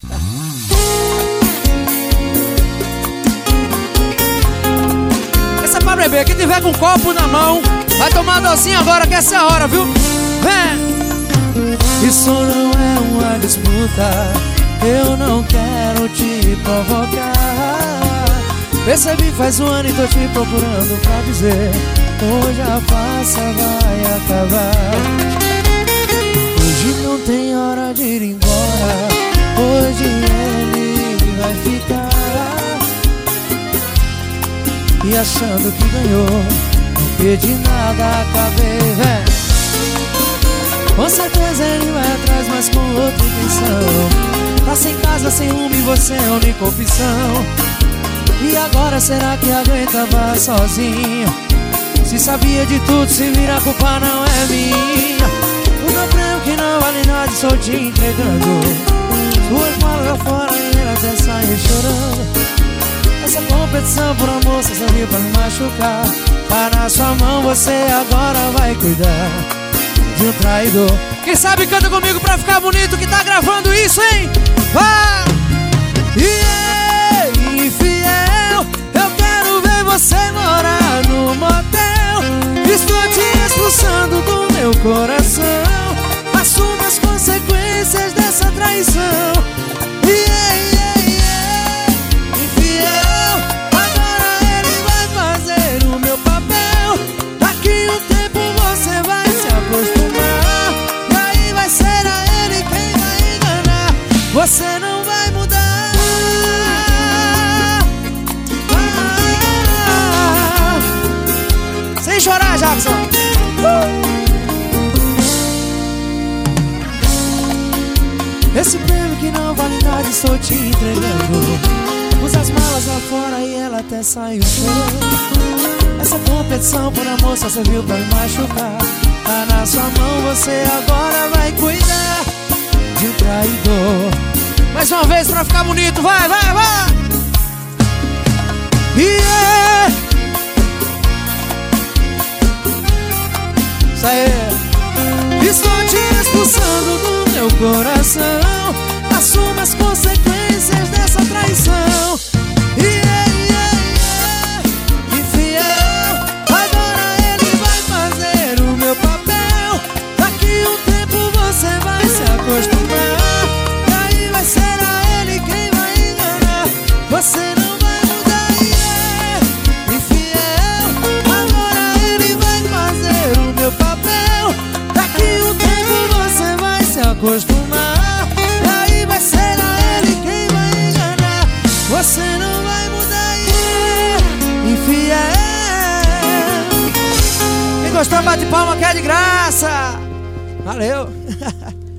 Essa é pra beber. Quem tiver com um copo na mão vai tomar docinho agora, que essa é a hora, viu? Vem! Isso não é uma disputa, eu não quero te provocar. Percebi faz um ano e tô te procurando pra dizer: hoje a farsa vai acabar. Hoje não tem hora de ir embora, hoje ele vai ficar. E achando que ganhou, não perdi nada, acabei, vem. Com certeza ele vai atrás, mas com outra intenção. Tá sem casa, sem rumo e você é a única opção. E agora será que aguentava sozinho? Se sabia de tudo, se vira, a culpa não é minha. O meu prêmio que não vale nada, estou te entregando. Suas malas lá fora e ele até saiu chorando. Essa competição por amor só serviu pra me machucar. Tá na sua mão, você agora vai cuidar de um traidor. Quem sabe canta comigo pra ficar bonito, que tá gravando isso, hein? Vai! Infiel, eu quero ver você morar no motel. Estou te expulsando do meu coração. Assuma as consequências dessa traição. Infiel, agora ele vai fazer o meu papel. Daqui um tempo você vai se acostumar, e aí vai ser a ele quem vai enganar. Você não vai mudar. Sem chorar, Jackson. Esse prêmio que não vale nada, estou te entregando. Usa as malas lá fora e ela até saiu chorando. Essa competição por amor só serviu pra me machucar. Tá na sua mão, você agora vai cuidar de um traidor. Mais uma vez pra ficar bonito, vai, vai, vai! Isso aí. Estou te expulsando do meu coração. Assuma as consequências dessa traição. Infiel, agora ele vai fazer o meu papel. Daqui um tempo você vai se acostumar, e aí vai ser a ele quem vai enganar. Você não vai mudar, Infiel, agora ele vai fazer o meu papel. Daqui um tempo você vai se acostumar, e aí vai ser a ele quem vai enganar. Você não vai mudar, Infiel. Quem gostou, bate palma que é de graça. Valeu.